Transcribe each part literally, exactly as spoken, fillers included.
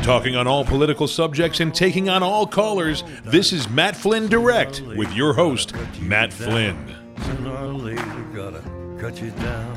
Talking on all political subjects and taking on all callers, this is Matt Flynn Direct with your host, Matt Flynn. Sooner or later, gotta cut you down.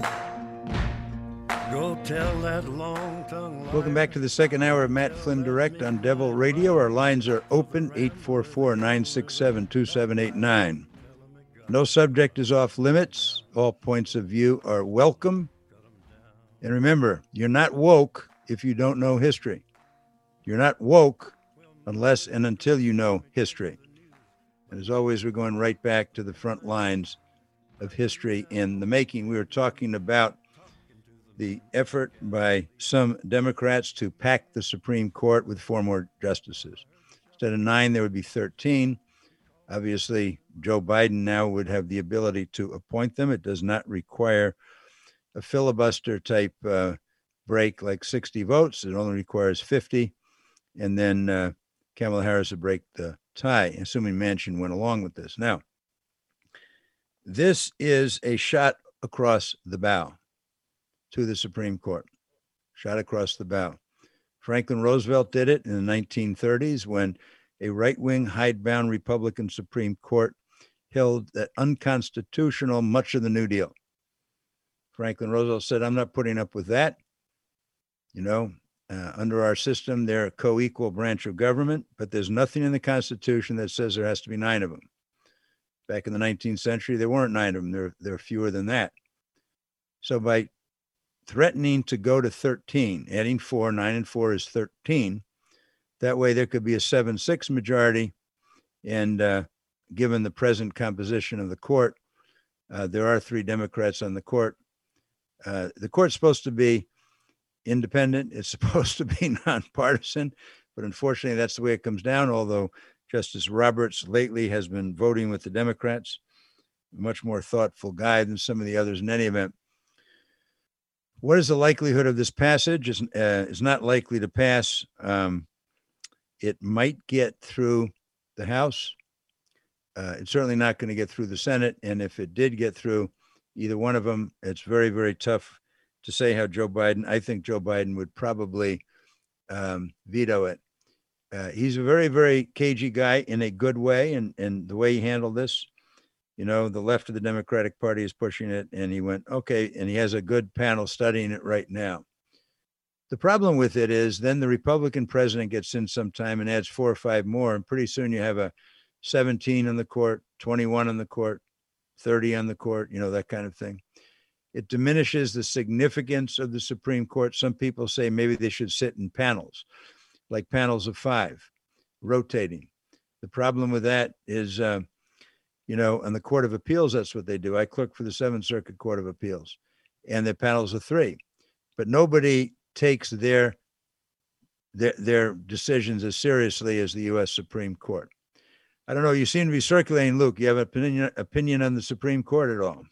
Go tell that long tongue. Welcome back to the second hour of Matt Flynn Direct on Devil Radio. Our lines are open, eight four four, nine six seven, two seven eight nine. No subject is off limits. All points of view are welcome. And remember, you're not woke if you don't know history. You're not woke unless and until you know history. And as always, we're going right back to the front lines of history in the making. We were talking about the effort by some Democrats to pack the Supreme Court with four more justices. Instead of nine, there would be thirteen. Obviously, Joe Biden now would have the ability to appoint them. It does not require a filibuster type uh, break like sixty votes. It only requires fifty. And then uh, Kamala Harris would break the tie, assuming Manchin went along with this. Now, this is a shot across the bow to the Supreme Court. Shot across the bow. Franklin Roosevelt did it in the nineteen thirties when a right-wing, hidebound Republican Supreme Court held that unconstitutional much of the New Deal. Franklin Roosevelt said, I'm not putting up with that. You know, uh, under our system, they're a co-equal branch of government, but there's nothing in the Constitution that says there has to be nine of them. Back in the nineteenth century, there weren't nine of them. There, there are fewer than that. So by threatening to go to thirteen, adding four, nine and four is thirteen. That way there could be a seven six majority. And uh, given the present composition of the court, uh, there are three Democrats on the court. Uh, the court's supposed to be independent. It's supposed to be nonpartisan, but unfortunately that's the way it comes down. Although Justice Roberts lately has been voting with the Democrats, a much more thoughtful guy than some of the others in any event. What is the likelihood of this passage? It's, uh, it's not likely to pass. Um, it might get through the House. Uh, it's certainly not going to get through the Senate. And if it did get through either one of them, it's very, very tough to say how Joe Biden, I think Joe Biden would probably um, veto it. Uh, he's a very, very cagey guy in a good way. And, and the way he handled this, you know, the left of the Democratic Party is pushing it, and he went, okay, and he has a good panel studying it right now. The problem with it is then the Republican president gets in sometime and adds four or five more, and pretty soon you have a seventeen on the court, twenty-one on the court, thirty on the court, you know, that kind of thing. It diminishes the significance of the Supreme Court. Some people say maybe they should sit in panels, like panels of five, rotating. The problem with that is, uh, you know, on the Court of Appeals, that's what they do. I clerk for the Seventh Circuit Court of Appeals, and their panels of three. But nobody takes their, their, their decisions as seriously as the U S Supreme Court. I don't know. You seem to be circulating, Luke. You have an opinion, opinion on the Supreme Court at all?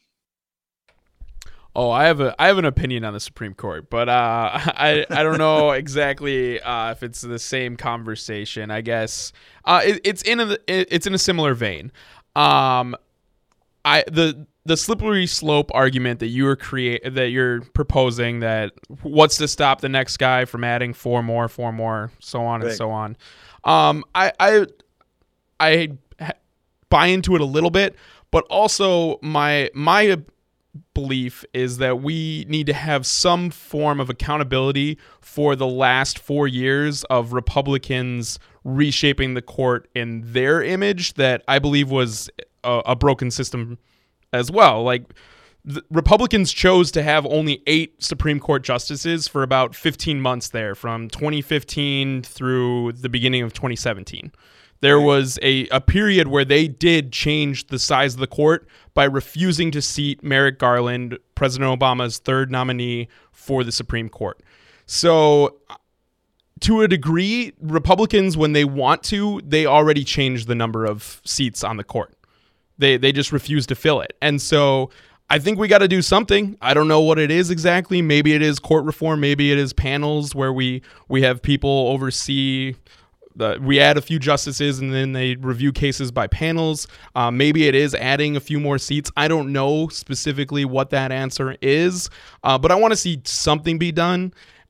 Oh, I have a I have an opinion on the Supreme Court, but uh, I I don't know exactly uh, if it's the same conversation. I guess uh, it, it's in a it's in a similar vein. Um, I the the slippery slope argument that you were create that you're proposing, that what's to stop the next guy from adding four more, four more, so on right. and so on. Um, I I I buy into it a little bit, but also my my belief is that we need to have some form of accountability for the last four years of Republicans reshaping the court in their image that I believe was a, a broken system as well. Like, the Republicans chose to have only eight Supreme Court justices for about fifteen months there, from twenty fifteen through the beginning of twenty seventeen. There was a, a period where they did change the size of the court by refusing to seat Merrick Garland, President Obama's third nominee for the Supreme Court. So to a degree, Republicans, when they want to, they already changed the number of seats on the court. They they just refuse to fill it. And so I think we got to do something. I don't know what it is exactly. Maybe it is court reform. Maybe it is panels where we, we have people oversee. The, we add a few justices and then they review cases by panels. Uh, maybe it is adding a few more seats. I don't know specifically what that answer is, uh, but I want to see something be done.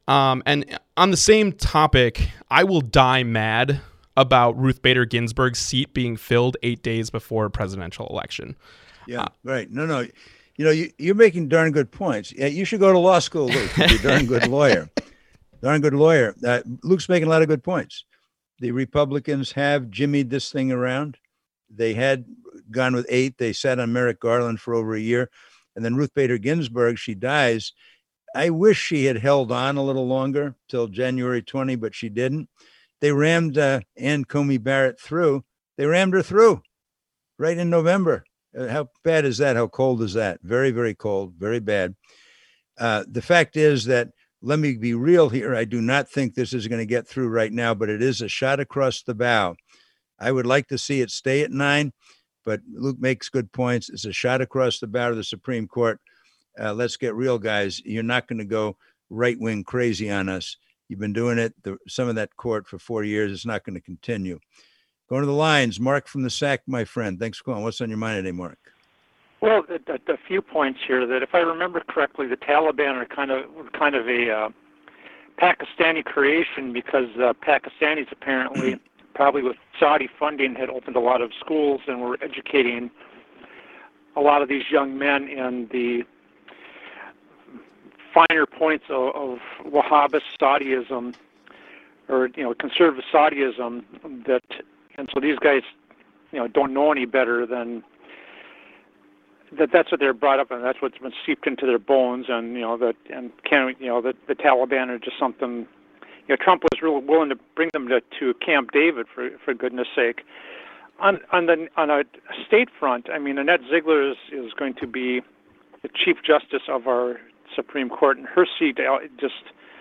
Um, and on the same topic, I will die mad about Ruth Bader Ginsburg's seat being filled eight days before a presidential election. Yeah, Uh, right. No, no. You know, you, you're making darn good points. Yeah, you should go to law school, Luke. You're a darn good lawyer. Darn good lawyer. Uh, Luke's making a lot of good points. The Republicans have jimmied this thing around. They had gone with eight. They sat on Merrick Garland for over a year. And then Ruth Bader Ginsburg, she dies. I wish she had held on a little longer till January twentieth, but she didn't. They rammed uh, Ann Comey Barrett through. They rammed her through right in November. Uh, how bad is that? How cold is that? Very, very cold, very bad. Uh, the fact is that, let me be real here. I do not think this is going to get through right now, but it is a shot across the bow. I would like to see it stay at nine, but Luke makes good points. It's a shot across the bow to the Supreme Court. Uh, let's get real, guys. You're not going to go right-wing crazy on us. You've been doing it, the, some of that court for four years. It's not going to continue. Going to the lines, Mark from the S A C, my friend. Thanks for calling. What's on your mind today, Mark? Well, a, a, a few points here. That if I remember correctly, the Taliban are kind of kind of a uh, Pakistani creation because uh, Pakistanis apparently, probably with Saudi funding, had opened a lot of schools and were educating a lot of these young men in the finer points of, of Wahhabist Saudism, or you know, conservative Saudism. That, and so these guys, you know, don't know any better than that. That's what they're brought up, and that's what's been seeped into their bones. And you know that, and can you know that the Taliban are just something. You know, Trump was really willing to bring them to, to Camp David, for for goodness sake. On on the on a state front, I mean, Annette Ziegler is, is going to be the Chief Justice of our Supreme Court, and her seat just,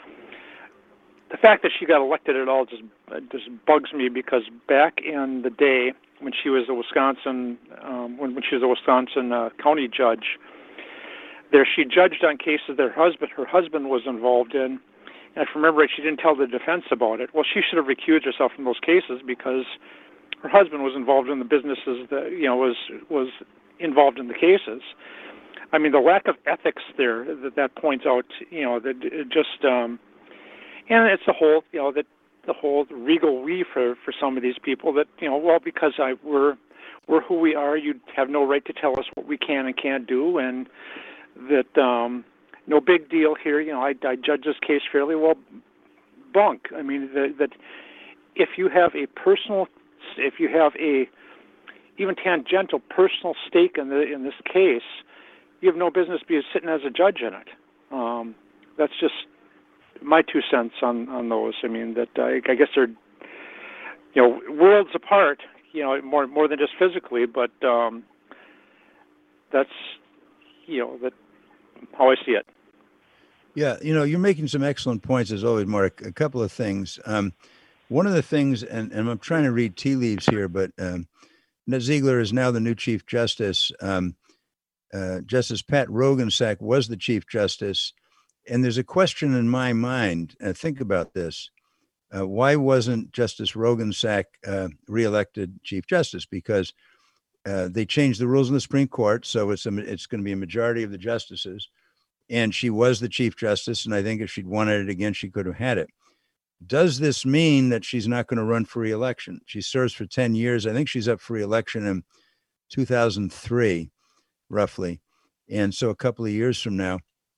the fact that she got elected at all just just bugs me, because back in the day when she was a Wisconsin um, when, when she was a Wisconsin uh, county judge, there she judged on cases that her husband her husband was involved in. And if I remember right, she didn't tell the defense about it. Well, she should have recused herself from those cases because her husband was involved in the businesses that, you know, was was involved in the cases. I mean, the lack of ethics there that that points out, you know, that it just, um, and it's the whole, you know, that the whole regal we for, for some of these people that, you know, well, because I we're we're who we are, you have no right to tell us what we can and can't do, and that. Um, No big deal here. You know, I, I judge this case fairly well. Bunk. I mean, the, that if you have a personal, if you have a even tangential personal stake in the in this case, you have no business being sitting as a judge in it. Um, that's just my two cents on, on those. I mean, that I, I guess they're, you know, worlds apart. You know, more more than just physically, but um, that's, you know, that. How I see it. Yeah, you know, you're making some excellent points as always, Mark. A couple of things. Um, one of the things, and, and I'm trying to read tea leaves here, but um, Annette Ziegler is now the new Chief Justice. Um, uh, Justice Pat Roggensack was the Chief Justice. And there's a question in my mind, uh, think about this. Uh, why wasn't Justice Roggensack uh, reelected Chief Justice? Because Uh, they changed the rules in the Supreme Court, so it's a, it's going to be a majority of the justices, and she was the Chief Justice, and I think if she'd wanted it again, she could have had it. Does this mean that she's not going to run for re-election? She serves for ten years. I think she's up for re-election in two thousand three, roughly, and so a couple of years from now.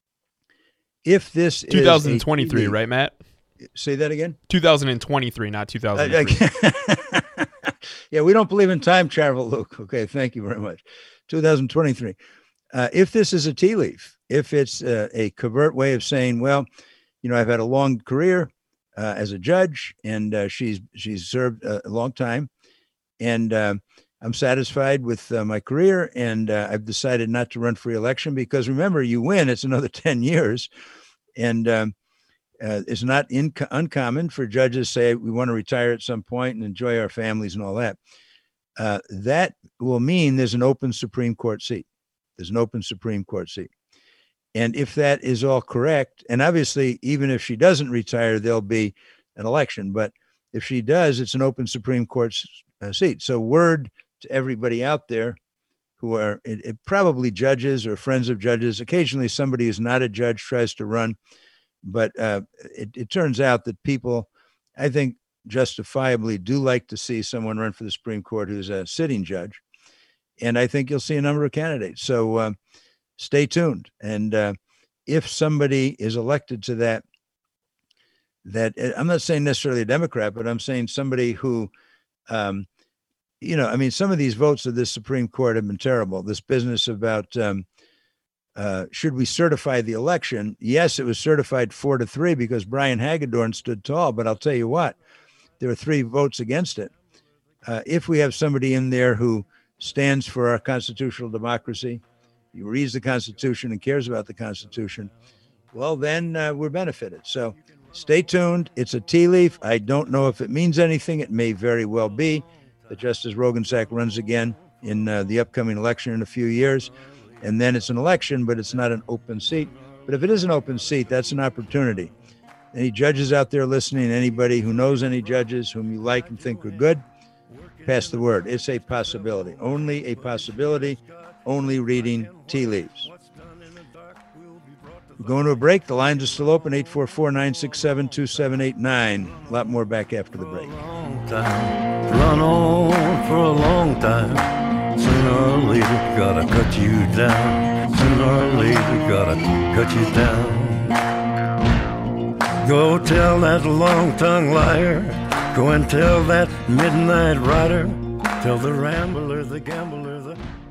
If this is twenty twenty-three, right, Matt? Say that again? two thousand twenty-three, not two thousand three. Yeah, we don't believe in time travel, Luke. Okay, thank you very much. two thousand twenty-three. Uh, if this is a tea leaf, if it's uh, a covert way of saying, well, you know, I've had a long career uh, as a judge, and uh, she's she's served a long time, and uh, I'm satisfied with uh, my career, and uh, I've decided not to run for re-election because, remember, you win, it's another ten years, and um, Uh, it's not in, uncommon for judges to say we want to retire at some point and enjoy our families and all that. Uh, that will mean there's an open Supreme Court seat. There's an open Supreme Court seat. And if that is all correct, and obviously, even if she doesn't retire, there'll be an election. But if she does, it's an open Supreme Court uh, seat. So word to everybody out there who are it, it probably judges or friends of judges. Occasionally, somebody who's not a judge tries to run. But uh, it, it turns out that people, I think, justifiably do like to see someone run for the Supreme Court who's a sitting judge. And I think you'll see a number of candidates. So uh, stay tuned. And uh, if somebody is elected to that, that I'm not saying necessarily a Democrat, but I'm saying somebody who, um, you know, I mean, some of these votes of this Supreme Court have been terrible. This business about um, uh, should we certify the election? Yes, it was certified four to three because Brian Hagedorn stood tall. But I'll tell you what, there were three votes against it. Uh, if we have somebody in there who stands for our constitutional democracy, he reads the Constitution and cares about the Constitution, well, then uh, we're benefited. So stay tuned. It's a tea leaf. I don't know if it means anything. It may very well be that Justice Roggensack runs again in uh, the upcoming election in a few years. And then it's an election, but it's not an open seat. But if it is an open seat, that's an opportunity. Any judges out there listening, anybody who knows any judges whom you like and think are good, pass the word. It's a possibility. Only a possibility. Only reading tea leaves. We're going to a break. The lines are still open, eight four four, nine six seven, two seven eight nine. A lot more back after the break. Run on for a long time. Sooner or later, gotta cut you down. Sooner or later, gotta cut you down. Go tell that long-tongued liar. Go and tell that midnight rider. Tell the rambler, the gambler, the